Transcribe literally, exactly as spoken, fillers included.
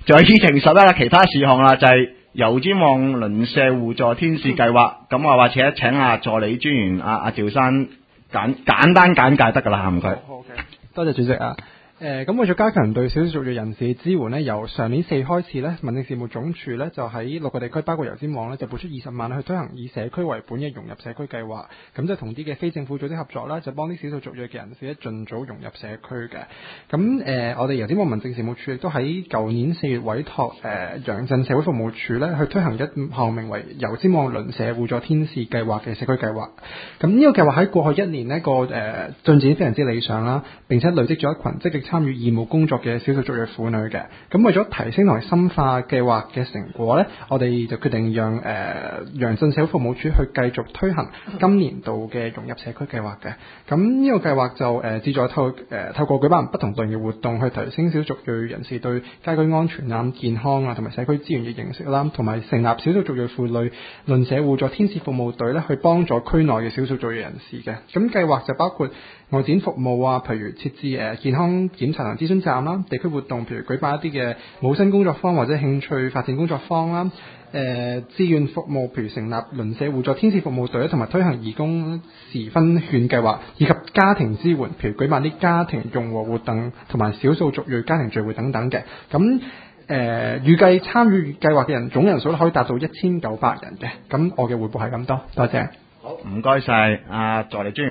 仲有議程十一啦，其他事項啦，就係油尖旺鄰舍互助天使計劃。咁我或者請阿助理專員阿阿趙生簡簡單簡介得㗎啦，唔該。 好 OK，多謝主席啊。誒咁為咗加強對少數族裔人士嘅支援呢，由上年四開始呢，民政事務總署呢就喺六個地區，包括油尖旺呢，就撥出二十萬去推行以社區為本嘅融入社區計劃。咁就同啲嘅非政府組織合作啦，就幫啲少數族裔嘅人士咧盡早融入社區嘅。咁誒、呃，我哋油尖旺民政事務處亦都喺舊年四月委託誒楊震社會服務處呢去推行一項名為油尖旺鄰舍互助天使計劃嘅社區計劃。咁呢個計劃喺過去一年呢個誒、呃、進展非常之理想啦，並且累積咗一群積極參與義務工作嘅少數族裔婦女嘅。咁為咗提升同埋深化計劃嘅成果呢，我哋就決定讓誒楊震社會服務處去繼續推行今年度嘅融入社區計劃嘅。咁呢個計劃就誒旨在透誒、呃、透過舉辦不同類型嘅活動，去提升少數族裔人士對家居安全啊、健康啊同埋社區資源嘅認識啦，同埋成立少數族裔婦女鄰舍互助天使服務隊咧，去幫助區內嘅少數族裔人士嘅。咁計劃就包括外展服務啊，譬如設置誒健康檢查同諮詢站啦，地區活動譬如舉辦一啲嘅母親工作坊或者興趣發展工作坊啦，誒、呃、志願服務譬如成立鄰舍互助天使服務隊，同埋推行義工時分券計劃，以及家庭支援，譬如舉辦啲家庭融和活動同埋少數族裔家庭聚會等等嘅。咁誒、呃、預計參與計劃嘅人總人數可以達到一千九百人嘅。咁我嘅彙報係咁多，多謝。 好，唔該晒阿助理專員。